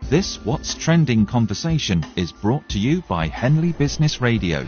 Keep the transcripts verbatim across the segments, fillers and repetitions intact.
This What's Trending conversation is brought to you by Henley Business Radio.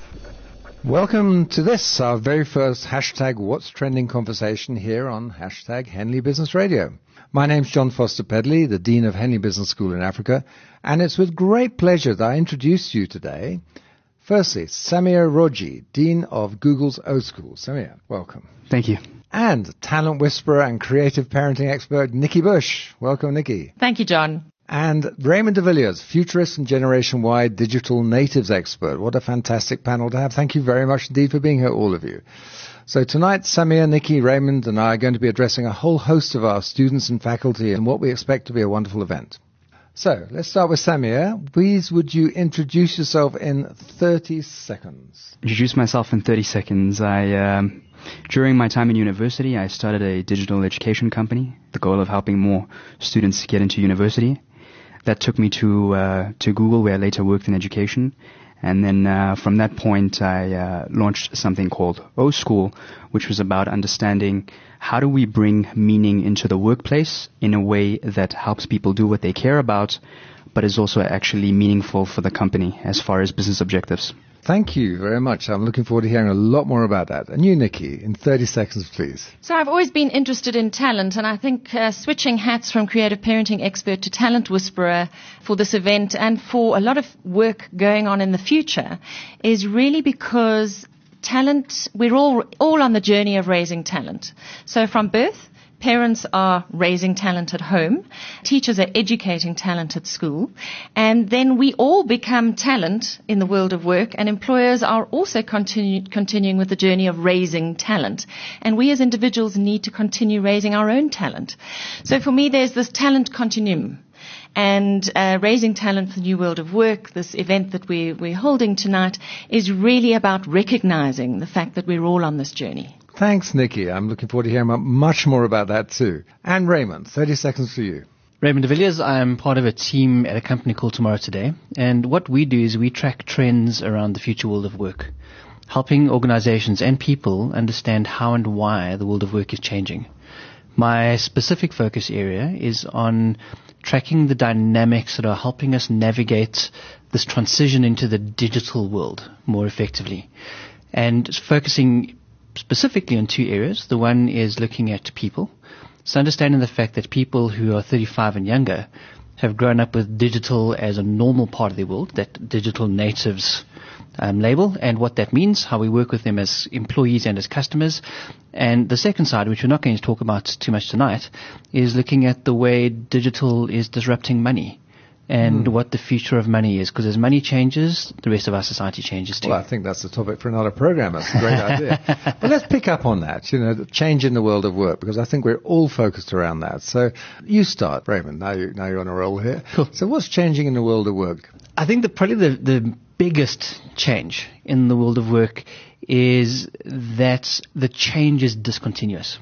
Welcome to this, our very first hashtag What's Trending conversation here on hashtag Henley Business Radio. My name's John Foster Pedley, the Dean of Henley Business School in Africa, and it's with great pleasure that I introduce you today. Firstly, Samir Roji, Dean of Google's O School. Samir, welcome. Thank you. And talent whisperer and creative parenting expert, Nikki Bush. Welcome, Nikki. Thank you, John. And Raymond de Villiers, futurist and generation-wide digital natives expert. What a fantastic panel to have. Thank you very much indeed for being here, all of you. So tonight, Samir, Nikki, Raymond and I are going to be addressing a whole host of our students and faculty in what we expect to be a wonderful event. So let's start with Samir. Please, would you introduce yourself in thirty seconds? Introduce myself in thirty seconds. I, um, during my time in university, I started a digital education company, the goal of helping more students get into university. That took me to uh, to Google, where I later worked in education. And then uh, from that point, I uh, launched something called O School, which was about understanding how do we bring meaning into the workplace in a way that helps people do what they care about, but is also actually meaningful for the company as far as business objectives. Thank you very much. I'm looking forward to hearing a lot more about that. And you, Nikki, in thirty seconds, please. So I've always been interested in talent, and I think uh, switching hats from creative parenting expert to talent whisperer for this event and for a lot of work going on in the future is really because talent, we're all, all on the journey of raising talent. So from birth, parents are raising talent at home. Teachers are educating talent at school. And then we all become talent in the world of work, and employers are also continue, continuing with the journey of raising talent. And we as individuals need to continue raising our own talent. So for me, there's this talent continuum. And uh, raising talent for the new world of work, this event that we, we're holding tonight, is really about recognizing the fact that we're all on this journey. Thanks, Nikki. I'm looking forward to hearing much more about that too. And Raymond, thirty seconds for you. Raymond de Villiers, I am part of a team at a company called Tomorrow Today. And what we do is we track trends around the future world of work, helping organizations and people understand how and why the world of work is changing. My specific focus area is on tracking the dynamics that are helping us navigate this transition into the digital world more effectively, and focusing specifically on two areas. The one is looking at people, so understanding the fact that people who are thirty-five and younger have grown up with digital as a normal part of their world, that digital natives um, label, and what that means, how we work with them as employees and as customers. And the second side, which we're not going to talk about too much tonight, is looking at the way digital is disrupting money and mm. what the future of money is. Because as money changes, the rest of our society changes too. Well, I think that's the topic for another program. That's a great idea. But let's pick up on that, you know, the change in the world of work, because I think we're all focused around that. So you start, Raymond. Now, you, now you're on a roll here. Cool. So what's changing in the world of work? I think that probably the, the biggest change in the world of work is that the change is discontinuous.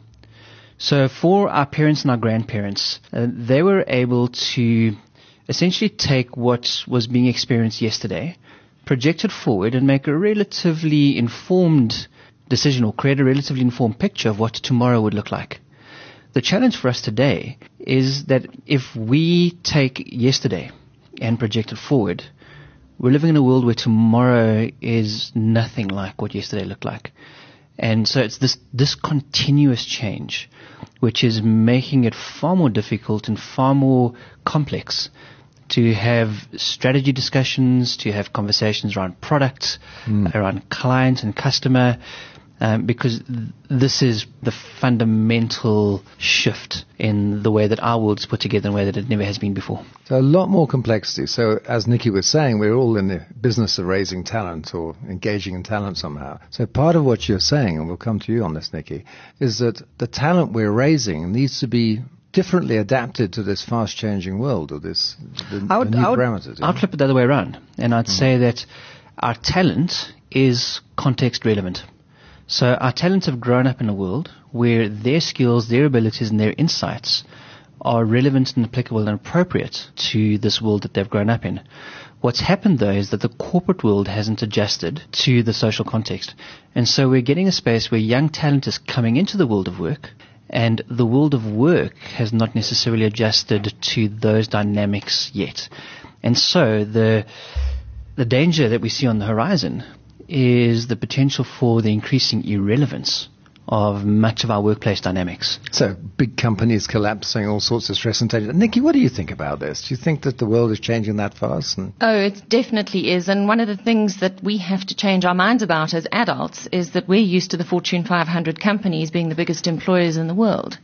So for our parents and our grandparents, uh, they were able to essentially take what was being experienced yesterday, project it forward, and make a relatively informed decision or create a relatively informed picture of what tomorrow would look like. The challenge for us today is that if we take yesterday and project it forward, we're living in a world where tomorrow is nothing like what yesterday looked like. And so it's this, this continuous change which is making it far more difficult and far more complex to have strategy discussions, to have conversations around product, mm. around client and customer, um, because th- this is the fundamental shift in the way that our world is put together in a way that it never has been before. So a lot more complexity. So as Nikki was saying, we're all in the business of raising talent or engaging in talent somehow. So part of what you're saying, and we'll come to you on this, Nikki, is that the talent we're raising needs to be differently adapted to this fast-changing world, or this the, I would, the new I would, parameters. I'd flip it the other way around, and I'd mm. say that our talent is context relevant. So our talents have grown up in a world where their skills, their abilities, and their insights are relevant and applicable and appropriate to this world that they've grown up in. What's happened, though, is that the corporate world hasn't adjusted to the social context. And so we're getting a space where young talent is coming into the world of work, And the world of work has not necessarily adjusted to those dynamics yet. And so the the danger that we see on the horizon is the potential for the increasing irrelevance of much of our workplace dynamics. So big companies collapsing, all sorts of stress and tension. Nikki, what do you think about this? Do you think that the world is changing that fast? And Oh, it definitely is. And one of the things that we have to change our minds about as adults is that we're used to the Fortune five hundred companies being the biggest employers in the world.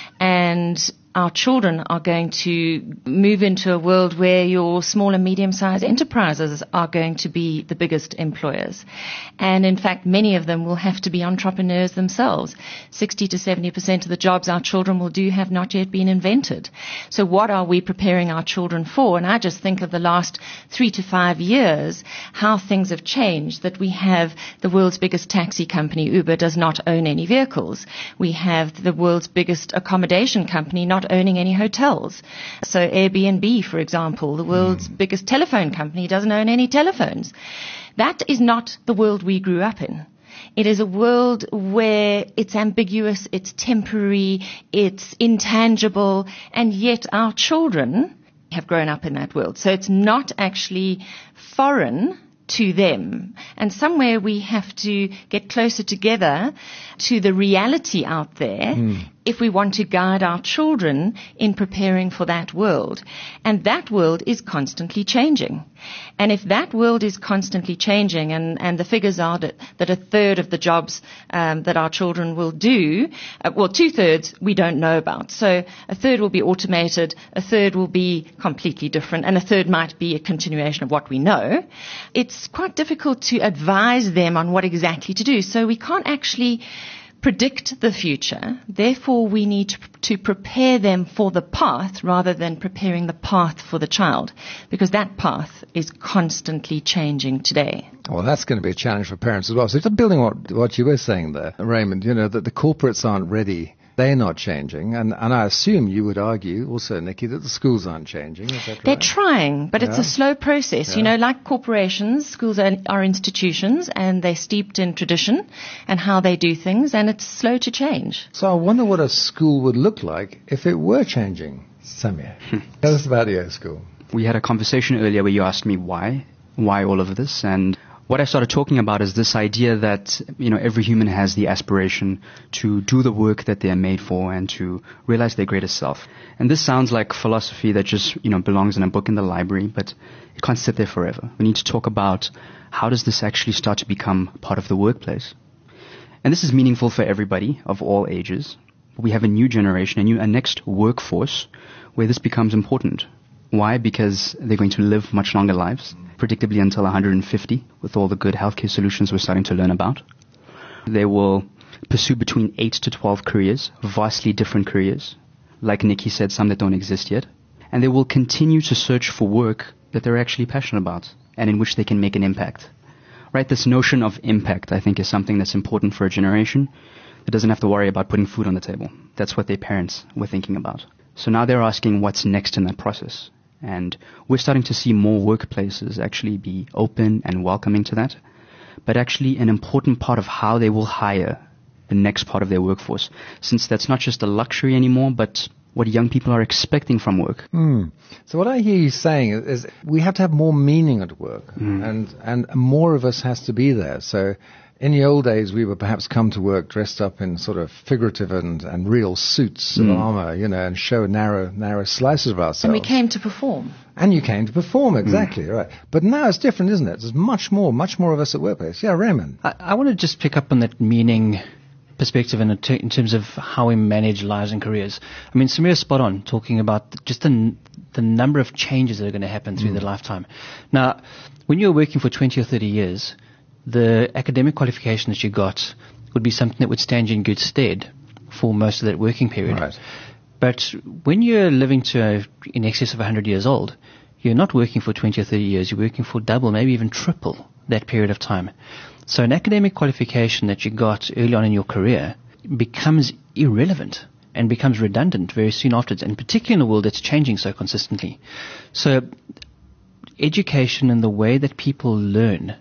And our children are going to move into a world where your small and medium-sized enterprises are going to be the biggest employers. And in fact, many of them will have to be entrepreneurs themselves. sixty to seventy percent of the jobs our children will do have not yet been invented. So what are we preparing our children for? And I just think of the last three to five years, how things have changed, that we have the world's biggest taxi company, Uber, does not own any vehicles. We have the world's biggest accommodation company not owning any hotels. So Airbnb, for example, the world's mm. biggest telephone company, doesn't own any telephones. That is not the world we grew up in. It is a world where it's ambiguous, it's temporary, it's intangible, and yet our children have grown up in that world. So it's not actually foreign to them. And somewhere we have to get closer together to the reality out there mm. if we want to guide our children in preparing for that world. And that world is constantly changing. And if that world is constantly changing, and, and the figures are that, that a third of the jobs um, that our children will do, uh, well, two-thirds we don't know about. So a third will be automated, a third will be completely different, and a third might be a continuation of what we know. It's quite difficult to advise them on what exactly to do. So we can't actually predict the future. Therefore, we need to, to prepare them for the path rather than preparing the path for the child, because that path is constantly changing today. Well, that's going to be a challenge for parents as well. So building what, what you were saying there, Raymond, you know, that the corporates aren't ready. They're not changing. And, and I assume you would argue also, Nikki, that the schools aren't changing. Is that right? They're trying, but yeah. it's a slow process. Yeah. You know, like corporations, schools are, are institutions, and they're steeped in tradition and how they do things, and it's slow to change. So I wonder what a school would look like if it were changing. Samir, tell us about your school. We had a conversation earlier where you asked me why, why all of this, and what I started talking about is this idea that, you know, every human has the aspiration to do the work that they are made for and to realize their greatest self. And this sounds like philosophy that just, you know, belongs in a book in the library, but it can't sit there forever. We need to talk about how does this actually start to become part of the workplace. And this is meaningful for everybody of all ages. We have a new generation, a new, a next workforce where this becomes important. Why? Because they're going to live much longer lives, predictably until one hundred fifty, with all the good healthcare solutions we're starting to learn about. They will pursue between eight to twelve careers, vastly different careers. Like Nikki said, some that don't exist yet. And they will continue to search for work that they're actually passionate about and in which they can make an impact. Right? This notion of impact, I think, is something that's important for a generation that doesn't have to worry about putting food on the table. That's what their parents were thinking about. So now they're asking what's next in that process. And we're starting to see more workplaces actually be open and welcoming to that, but actually an important part of how they will hire the next part of their workforce, since that's not just a luxury anymore, but what young people are expecting from work. Mm. So what I hear you saying is, is we have to have more meaning at work, mm. and, and more of us has to be there. So in the old days, we would perhaps come to work dressed up in sort of figurative and, and real suits mm. of armor, you know, and show narrow, narrow slices of ourselves. And we came to perform. And you came to perform, exactly, mm. right. But now it's different, isn't it? There's much more, much more of us at workplace. Yeah, Raymond. I, I want to just pick up on that meaning perspective in, t- in terms of how we manage lives and careers. I mean, Samir's spot on, talking about just the, the number of changes that are going to happen through mm. their lifetime. Now, when you're working for twenty or thirty years, the academic qualification that you got would be something that would stand you in good stead for most of that working period. Right. But when you're living to a, in excess of one hundred years old, you're not working for twenty or thirty years. You're working for double, maybe even triple that period of time. So an academic qualification that you got early on in your career becomes irrelevant and becomes redundant very soon afterwards, and particularly in a world that's changing so consistently. So education and the way that people learn,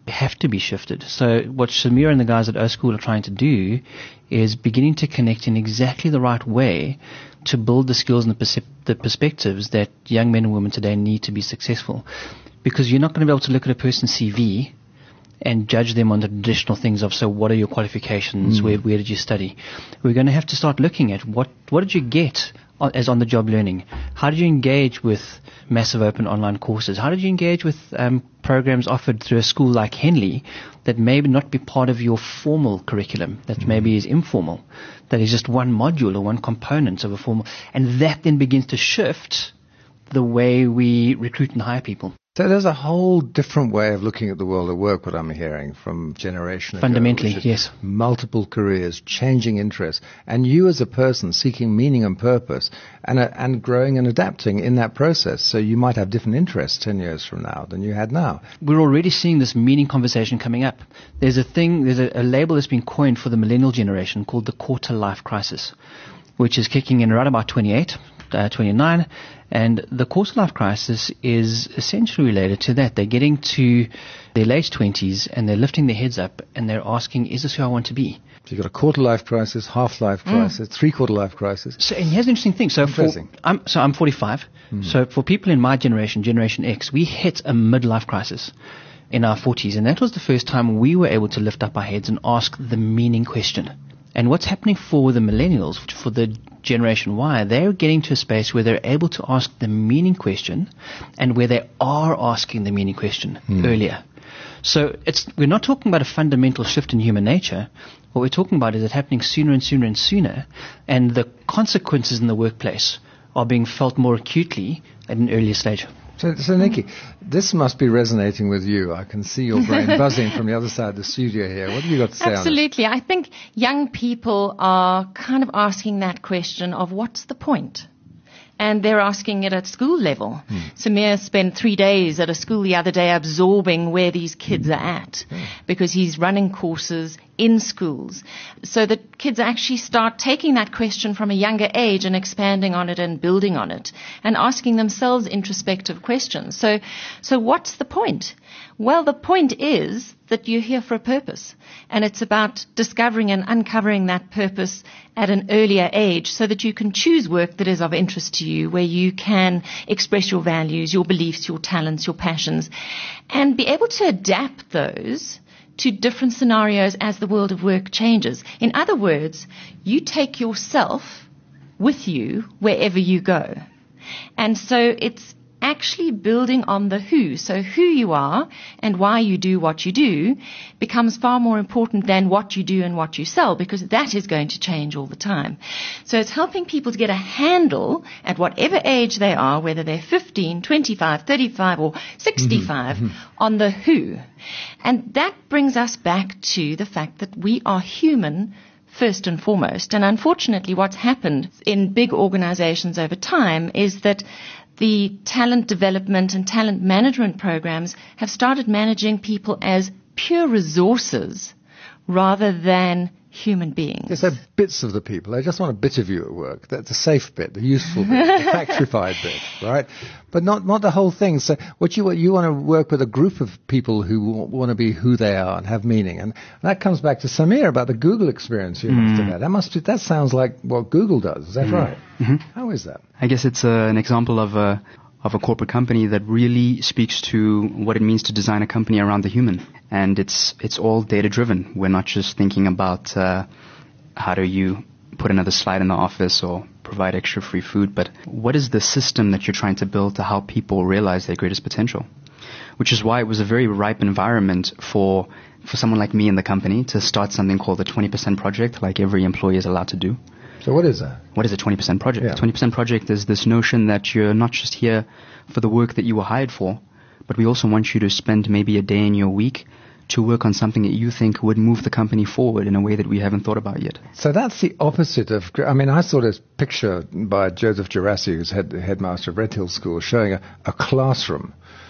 have to be shifted. So what Samir and the guys at O School are trying to do is beginning to connect in exactly the right way to build the skills and the, percep- the perspectives that young men and women today need to be successful. Because you're not going to be able to look at a person's C V and judge them on the traditional things of, so what are your qualifications, mm. where where did you study? We're going to have to start looking at what, what did you get as on-the-job learning? How did you engage with massive open online courses? How did you engage with um, programs offered through a school like Henley that may not be part of your formal curriculum, that mm. maybe is informal, that is just one module or one component of a formal, and that then begins to shift the way we recruit and hire people. So there's a whole different way of looking at the world of work, what I'm hearing from generation ago. Fundamentally, yes. Multiple careers, changing interests, and you as a person seeking meaning and purpose and, uh, and growing and adapting in that process. So you might have different interests ten years from now than you had now. We're already seeing this meaning conversation coming up. There's a thing, there's a, a label that's been coined for the millennial generation called the quarter life crisis, which is kicking in right about twenty-eight, uh, twenty-nine. And the quarter life crisis is essentially related to that. They're getting to their late twenties and they're lifting their heads up and they're asking, is this who I want to be? So you've got a quarter life crisis, half life crisis, mm. three quarter life crisis. So, and here's an interesting thing. So, for, I'm, so I'm forty-five. Mm. So for people in my generation, Generation X, we hit a midlife crisis in our forties. And that was the first time we were able to lift up our heads and ask the meaning question. And what's happening for the millennials, for the Generation Y, they're getting to a space where they're able to ask the meaning question and where they are asking the meaning question mm. earlier. So it's we're not talking about a fundamental shift in human nature. What we're talking about is it happening sooner and sooner and sooner, and the consequences in the workplace are being felt more acutely at an earlier stage. So, so Nikki, this must be resonating with you. I can see your brain buzzing from the other side of the studio here. What have you got to say Absolutely. on this? I think young people are kind of asking that question of what's the point? And they're asking it at school level. Hmm. Samir spent three days at a school the other day absorbing where these kids are at hmm. because he's running courses in schools. So that kids actually start taking that question from a younger age and expanding on it and building on it and asking themselves introspective questions. So, so what's the point? Well, the point is that you're here for a purpose, and it's about discovering and uncovering that purpose at an earlier age so that you can choose work that is of interest to you, where you can express your values, your beliefs, your talents, your passions, and be able to adapt those to different scenarios as the world of work changes. In other words, you take yourself with you wherever you go. And so it's actually building on the who. So who you are and why you do what you do becomes far more important than what you do and what you sell, because that is going to change all the time. So it's helping people to get a handle at whatever age they are, whether they're fifteen, twenty-five, thirty-five or sixty-five, mm-hmm. on the who. And that brings us back to the fact that we are human first and foremost. And unfortunately, what's happened in big organizations over time is that the talent development and talent management programs have started managing people as pure resources rather than human beings. Yes, they're bits of the people. They just want a bit of you at work. That's the safe bit, the useful bit, the factorified bit, right? But not not the whole thing. So what you you want to work with a group of people who want to be who they are and have meaning. And that comes back to Samir about the Google experience you must have had. That must be, that sounds like what Google does. Is that mm. right? Mm-hmm. How is that? I guess it's uh, an example of a of a corporate company that really speaks to what it means to design a company around the human. And it's it's all data-driven. We're not just thinking about uh, how do you put another slide in the office or provide extra free food, but what is the system that you're trying to build to help people realize their greatest potential? Which is why it was a very ripe environment for for someone like me in the company to start something called the twenty percent Project, like every employee is allowed to do. So what is that? What is a twenty percent Project? Yeah. The twenty percent Project is this notion that you're not just here for the work that you were hired for, but we also want you to spend maybe a day in your week to work on something that you think would move the company forward in a way that we haven't thought about yet. So that's the opposite of, I mean, I saw this picture by Joseph Gerassi, who's head, headmaster of Red Hill School, showing a, a classroom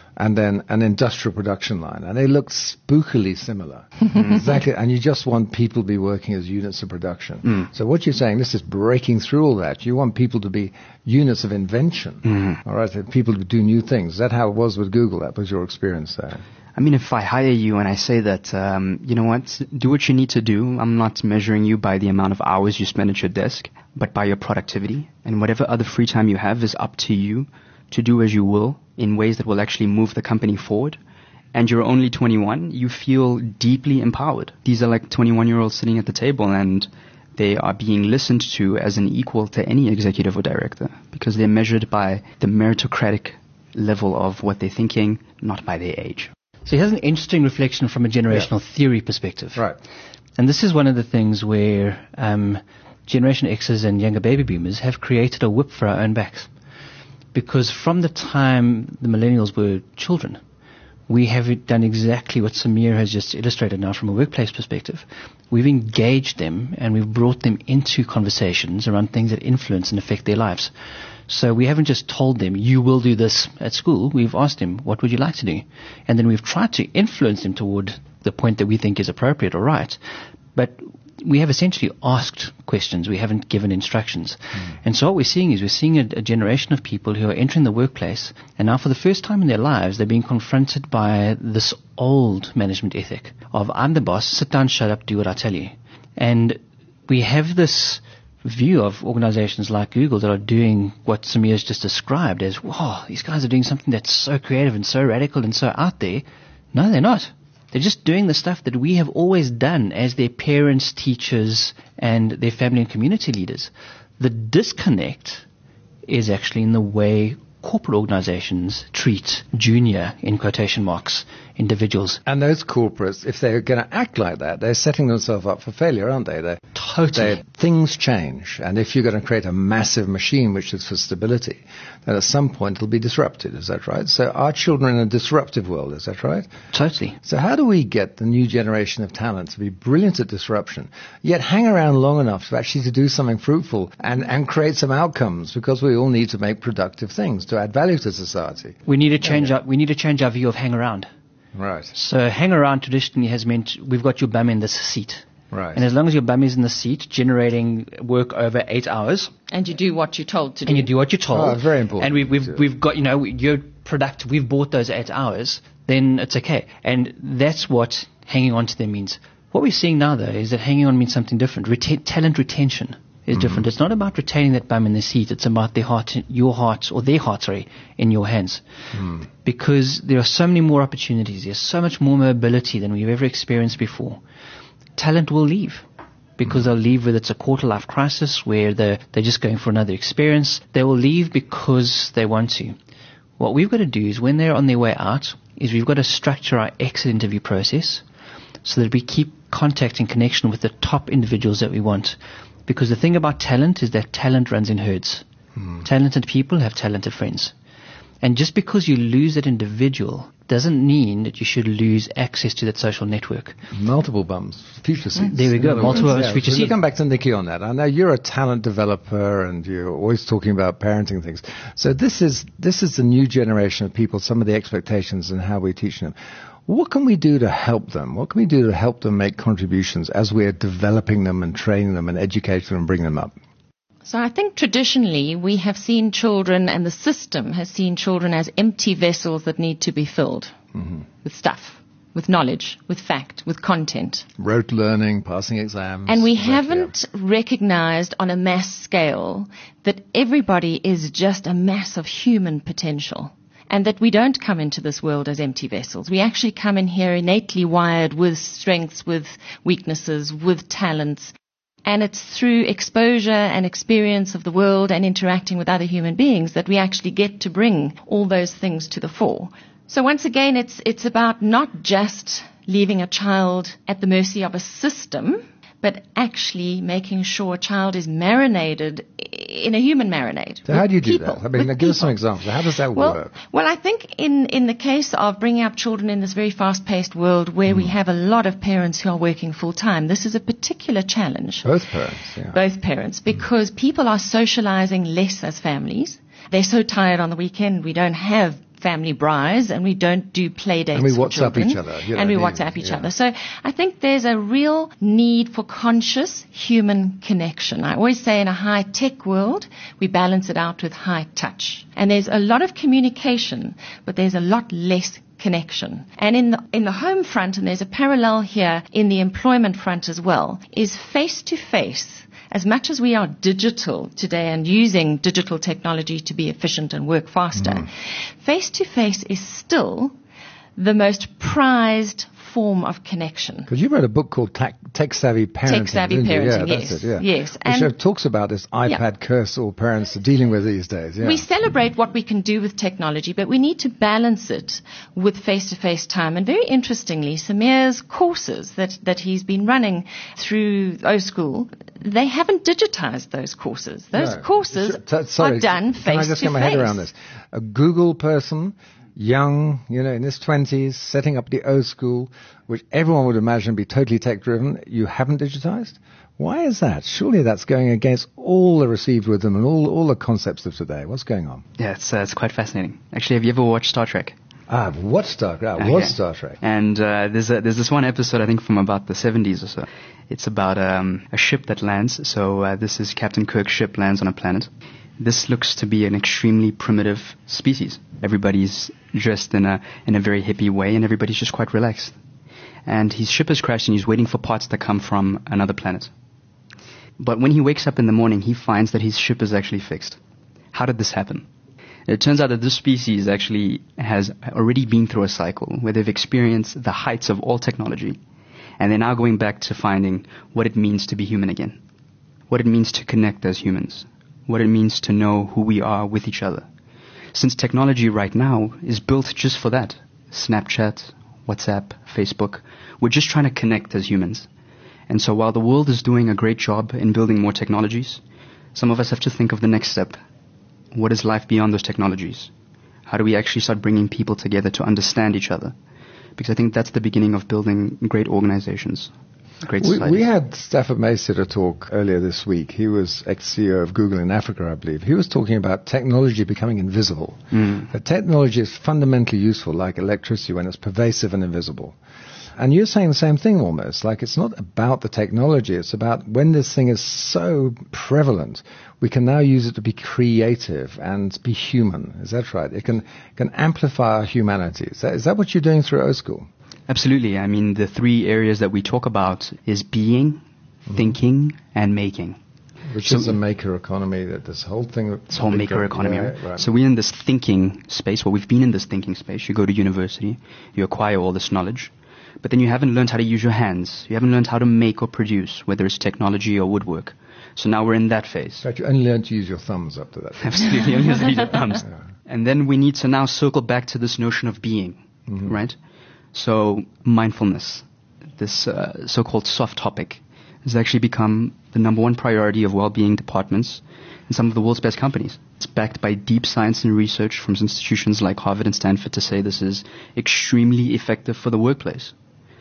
and then an industrial production line, and they look spookily similar. Exactly, and you just want people to be working as units of production. Mm. So what you're saying, this is breaking through all that. You want people to be units of invention, mm-hmm. all right, people to do new things. Is that how it was with Google? That was your experience there? I mean, if I hire you and I say that, um, you know what, do what you need to do. I'm not measuring you by the amount of hours you spend at your desk, but by your productivity. And whatever other free time you have is up to you to do as you will in ways that will actually move the company forward. And you're only twenty-one, you feel deeply empowered. These are like twenty-one-year-olds sitting at the table, and they are being listened to as an equal to any executive or director because they're measured by the meritocratic level of what they're thinking, not by their age. So here's an interesting reflection from a generational yeah. theory perspective. Right. And this is one of the things where um, Generation X's and younger baby boomers have created a whip for our own backs. Because from the time the millennials were children, we have done exactly what Samir has just illustrated now from a workplace perspective. We've engaged them and we've brought them into conversations around things that influence and affect their lives. So we haven't just told them, you will do this at school. We've asked them, what would you like to do? And then we've tried to influence them toward the point that we think is appropriate or right. But we have essentially asked questions. We haven't given instructions. Mm. And so what we're seeing is we're seeing a, a generation of people who are entering the workplace, and now for the first time in their lives, they're being confronted by this old management ethic of, I'm the boss, sit down, shut up, do what I tell you. And we have this view of organizations like Google that are doing what Samir has just described as, wow, these guys are doing something that's so creative and so radical and so out there. No, they're not. They're just doing the stuff that we have always done as their parents, teachers, and their family and community leaders. The disconnect is actually in the way corporate organizations treat junior, in quotation marks, individuals. And those corporates, if they're going to act like that, they're setting themselves up for failure, aren't they? They're, totally. They're, things change. And if you're going to create a massive machine which is for stability, then at some point it'll be disrupted. Is that right? So our children are in a disruptive world. Is that right? Totally. So how do we get the new generation of talent to be brilliant at disruption, yet hang around long enough to actually to do something fruitful and, and create some outcomes? Because we all need to make productive things to add value to society. We need to change yeah. our, we need to change our view of hang around. Right. So hang around traditionally has meant we've got your bum in this seat. Right. And as long as your bum is in the seat, generating work over eight hours. And you do what you're told to do. And you do what you're told. Oh, very important. And we've, we've, we've got, you know, you're productive. We've bought those eight hours. Then it's okay. And that's what hanging on to them means. What we're seeing now, though, is that hanging on means something different. Reta- talent retention is mm-hmm. different. It's not about retaining that bum in the seat. It's about their heart, your heart, or their heart, sorry, in your hands. Mm. Because there are so many more opportunities. There's so much more mobility than we've ever experienced before. Talent will leave because mm. they'll leave whether it's a quarter-life crisis where they're, they're just going for another experience. They will leave because they want to. What we've got to do is when they're on their way out is we've got to structure our exit interview process so that we keep contact and connection with the top individuals that we want. Because the thing about talent is that talent runs in herds. Mm. Talented people have talented friends. And just because you lose that individual doesn't mean that you should lose access to that social network. Multiple bums, future seats. There we go, multiple bums, yeah, future so seats. Come back to Nikki on that. I know you're a talent developer and you're always talking about parenting things. So this is this is the new generation of people, some of the expectations and how we're teaching them. What can we do to help them? What can we do to help them make contributions as we're developing them and training them and educating them and bringing them up? So I think traditionally we have seen children, and the system has seen children as empty vessels that need to be filled mm-hmm. with stuff, with knowledge, with fact, with content. Rote learning, passing exams. And we haven't yeah. recognized on a mass scale that everybody is just a mass of human potential. And that we don't come into this world as empty vessels. We actually come in here innately wired with strengths, with weaknesses, with talents. And it's through exposure and experience of the world and interacting with other human beings that we actually get to bring all those things to the fore. So once again, it's it's about not just leaving a child at the mercy of a system, but actually making sure a child is marinated in a human marinade. So how do you do people, that? I mean, give people. us some examples. How does that well, work? Well, I think in, in the case of bringing up children in this very fast-paced world where mm. we have a lot of parents who are working full-time, this is a particular challenge. Both parents, yeah. Both parents, because mm. people are socializing less as families. They're so tired on the weekend, we don't have family braais, and we don't do play dates And we for WhatsApp children, each other. You know, and we the- WhatsApp each yeah. other. So I think there's a real need for conscious human connection. I always say in a high-tech world, we balance it out with high touch. And there's a lot of communication, but there's a lot less connection. And in the, in the home front, and there's a parallel here in the employment front as well, is face-to-face. As much as we are digital today and using digital technology to be efficient and work faster, mm. face-to-face is still the most prized form of connection. Because you wrote a book called Tech, Tech Savvy Parenting. Tech Savvy didn't you? Parenting, yeah, yes. That's it, yeah. Yes. Which And uh, talks about this iPad yeah. curse all parents are dealing with these days. Yeah. We celebrate what we can do with technology, but we need to balance it with face-to-face time. And very interestingly, Sameer's courses that, that he's been running through O School, they haven't digitized those courses. Those No. courses T- sorry, are done face-to-face. Can I just get my head around this? A Google person, young, you know, in his twenties, setting up the O School, which everyone would imagine be totally tech-driven, you haven't digitized? Why is that? Surely that's going against all the received wisdom and all, all the concepts of today. What's going on? Yeah, it's, uh, it's quite fascinating. Actually, have you ever watched Star Trek? Ah, I've watched Star Trek. I Okay. was Star Trek. And uh, there's a, there's this one episode, I think, from about the seventies or so. It's about um, a ship that lands. So uh, this is Captain Kirk's ship lands on a planet. This looks to be an extremely primitive species. Everybody's dressed in a in a very hippie way, and everybody's just quite relaxed. And his ship has crashed, and he's waiting for parts that come from another planet. But when he wakes up in the morning, he finds that his ship is actually fixed. How did this happen? It turns out that this species actually has already been through a cycle where they've experienced the heights of all technology, and they're now going back to finding what it means to be human again, what it means to connect as humans, what it means to know who we are with each other. Since technology right now is built just for that, Snapchat, WhatsApp, Facebook, we're just trying to connect as humans. And so while the world is doing a great job in building more technologies, some of us have to think of the next step. What is life beyond those technologies? How do we actually start bringing people together to understand each other? Because I think that's the beginning of building great organizations, great We, societies. we had Stafford Mace at a talk earlier this week. He was ex-C E O of Google in Africa, I believe. He was talking about technology becoming invisible. Mm. That technology is fundamentally useful, like electricity, when it's pervasive and invisible. And you're saying the same thing almost, like it's not about the technology, it's about when this thing is so prevalent, we can now use it to be creative and be human. Is that right? It can can amplify our humanity. Is that, is that what you're doing through O School? Absolutely. I mean, the three areas that we talk about is being, mm-hmm. thinking, and making. Which So- is a maker economy, that this whole thing. This whole maker economy. Yeah, right? right. So we're in this thinking space. Well, we've been in this thinking space. You go to university, you acquire all this knowledge, but then you haven't learned how to use your hands. You haven't learned how to make or produce, whether it's technology or woodwork. So now we're in that phase. In fact, you only learn to use your thumbs up to that. Absolutely, only as leader comes. Yeah. And then we need to now circle back to this notion of being, Mhm. right? So mindfulness, this uh, so-called soft topic, has actually become the number one priority of well-being departments in some of the world's best companies. It's backed by deep science and research from institutions like Harvard and Stanford to say this is extremely effective for the workplace.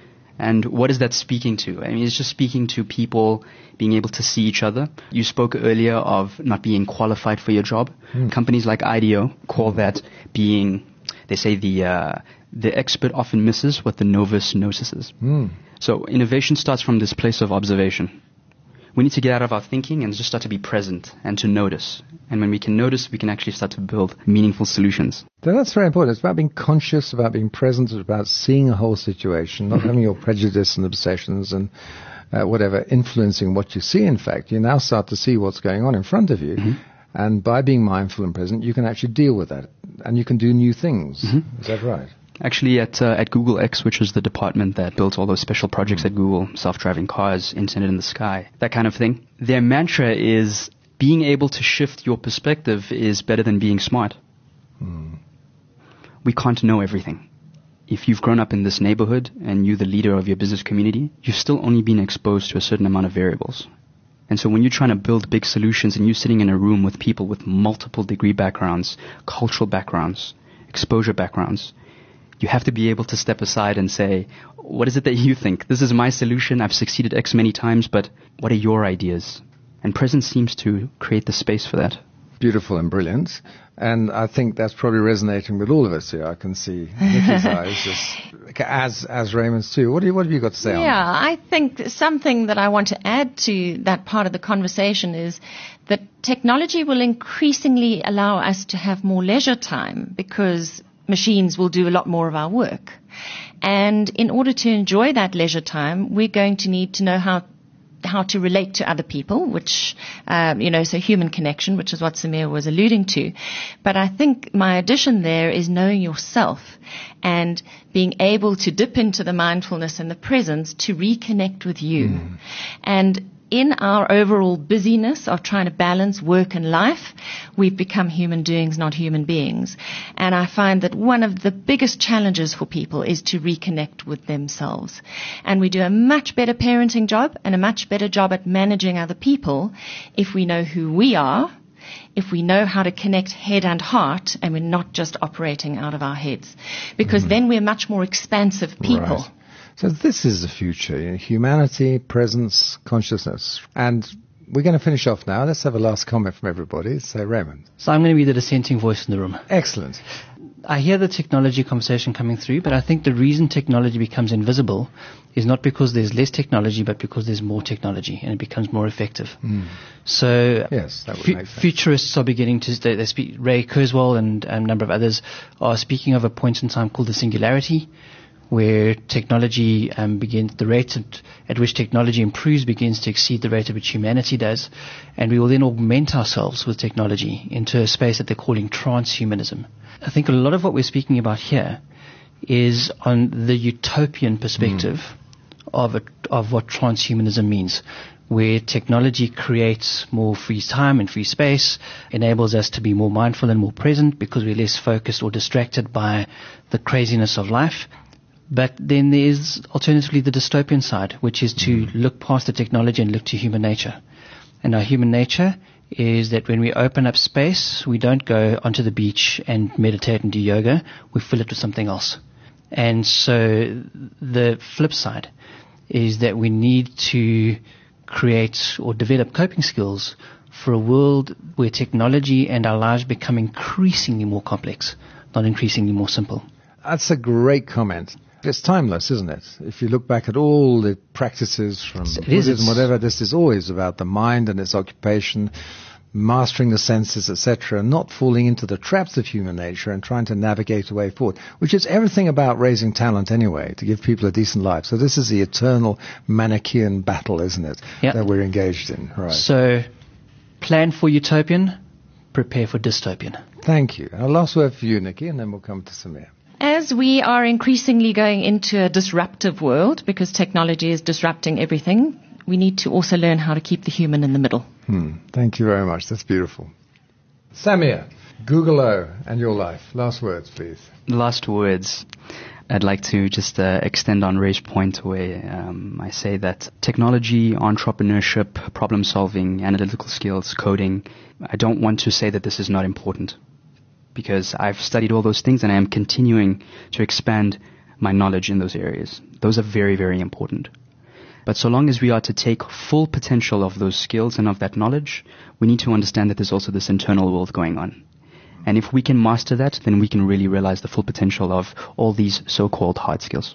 And what is that speaking to? I mean, it's just speaking to people being able to see each other. You spoke earlier of not being qualified for your job. Mm. Companies like I D E O call that being, they say the uh, the expert often misses what the novice notices. Mm. So innovation starts from this place of observation. We need to get out of our thinking and just start to be present and to notice. And when we can notice, we can actually start to build meaningful solutions. Then that's very important. It's about being conscious, about being present, it's about seeing a whole situation, not having your prejudice and obsessions and uh, whatever influencing what you see, in fact. You now start to see what's going on in front of you. Mm-hmm. And by being mindful and present, you can actually deal with that. And you can do new things. Mm-hmm. Is that right? Actually, at uh, at Google X, which is the department that built all those special projects at Google, self-driving cars, internet in the sky, that kind of thing, their mantra is being able to shift your perspective is better than being smart. Mm. We can't know everything. If you've grown up in this neighborhood and you're the leader of your business community, you've still only been exposed to a certain amount of variables. And so when you're trying to build big solutions and you're sitting in a room with people with multiple degree backgrounds, cultural backgrounds, exposure backgrounds, you have to be able to step aside and say, what is it that you think? This is my solution. I've succeeded X many times, but what are your ideas? And presence seems to create the space for that. beautiful and brilliant. And I think that's probably resonating with all of us here. I can see Nikki's eyes, just as as Raymond's too. What do you what have you got to say on that? Yeah, I think something that I want to add to that part of the conversation is that technology will increasingly allow us to have more leisure time because machines will do a lot more of our work. And in order to enjoy that leisure time, we're going to need to know how how to relate to other people, which, um, you know, so human connection, which is what Samir was alluding to. But I think my addition there is knowing yourself and being able to dip into the mindfulness and the presence to reconnect with you. Mm. And in our overall busyness of trying to balance work and life, we've become human doings, not human beings. And I find that one of the biggest challenges for people is to reconnect with themselves. And we do a much better parenting job and a much better job at managing other people if we know who we are, if we know how to connect head and heart, and we're not just operating out of our heads. Because mm-hmm. then we're much more expansive people. Right. So this is the future, you know, humanity, presence, consciousness. And we're going to finish off now. Let's have a last comment from everybody. So, Raymond. So I'm going to be the dissenting voice in the room. Excellent. I hear the technology conversation coming through, but I think the reason technology becomes invisible is not because there's less technology, but because there's more technology and it becomes more effective. Mm. So yes, that would fu- make sense. Futurists are beginning to, they, they speak, Ray Kurzweil and a number of others are speaking of a point in time called the singularity, where technology um, begins, the rate at, at which technology improves begins to exceed the rate at which humanity does, and we will then augment ourselves with technology into a space that they're calling transhumanism. I think a lot of what we're speaking about here is on the utopian perspective mm. of a, of what transhumanism means, where technology creates more free time and free space, enables us to be more mindful and more present because we're less focused or distracted by the craziness of life. But then there's alternatively the dystopian side, which is to mm. look past the technology and look to human nature. And our human nature is that when we open up space, we don't go onto the beach and meditate and do yoga. We fill it with something else. And so the flip side is that we need to create or develop coping skills for a world where technology and our lives become increasingly more complex, not increasingly more simple. That's a great comment. It's timeless, isn't it? If you look back at all the practices from Buddhism, whatever, this is always about the mind and its occupation, mastering the senses, et cetera, not falling into the traps of human nature and trying to navigate a way forward, which is everything about raising talent anyway, to give people a decent life. So this is the eternal Manichaean battle, isn't it, yep. that we're engaged in. Right. So plan for utopian, prepare for dystopian. Thank you. And a last word for you, Nikki, and then we'll come to Samir. As we are increasingly going into a disruptive world, because technology is disrupting everything, we need to also learn how to keep the human in the middle. Hmm. Thank you very much. That's beautiful. Samir, Google O and your life. Last words, please. Last words. I'd like to just uh, extend on Ray's point where um, I say that technology, entrepreneurship, problem solving, analytical skills, coding, I don't want to say that this is not important, because I've studied all those things and I am continuing to expand my knowledge in those areas. Those are very, very important. But so long as we are to take full potential of those skills and of that knowledge, we need to understand that there's also this internal world going on. And if we can master that, then we can really realize the full potential of all these so-called hard skills.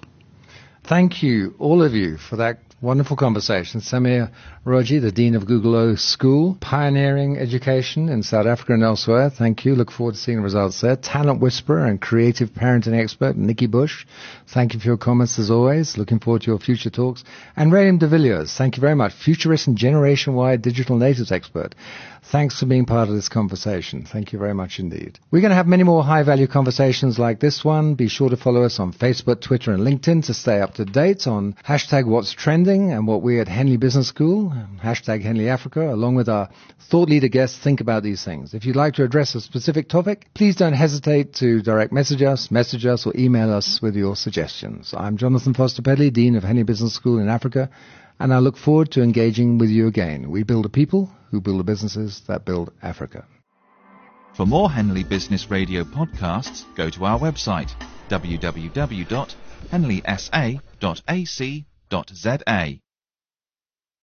Thank you, all of you, for that wonderful conversation. Samir Roji, the Dean of Google O School, pioneering education in South Africa and elsewhere. Thank you. Look forward to seeing the results there. Talent whisperer and creative parenting expert, Nikki Bush. Thank you for your comments as always. Looking forward to your future talks. And Raymond de Villiers, thank you very much. Futurist and generation-wide digital natives expert. Thanks for being part of this conversation. Thank you very much indeed. We're going to have many more high-value conversations like this one. Be sure to follow us on Facebook, Twitter, and LinkedIn to stay up to date on hashtag what's trending and what we at Henley Business School, hashtag Henley Africa, along with our thought leader guests, think about these things. If you'd like to address a specific topic, please don't hesitate to direct message us, message us, or email us with your suggestions. I'm Jonathan Foster Pedley, Dean of Henley Business School in Africa, and I look forward to engaging with you again. We build a people who build the businesses that build Africa. For more Henley Business Radio podcasts, go to our website, w w w dot henley s a dot a c dot z a.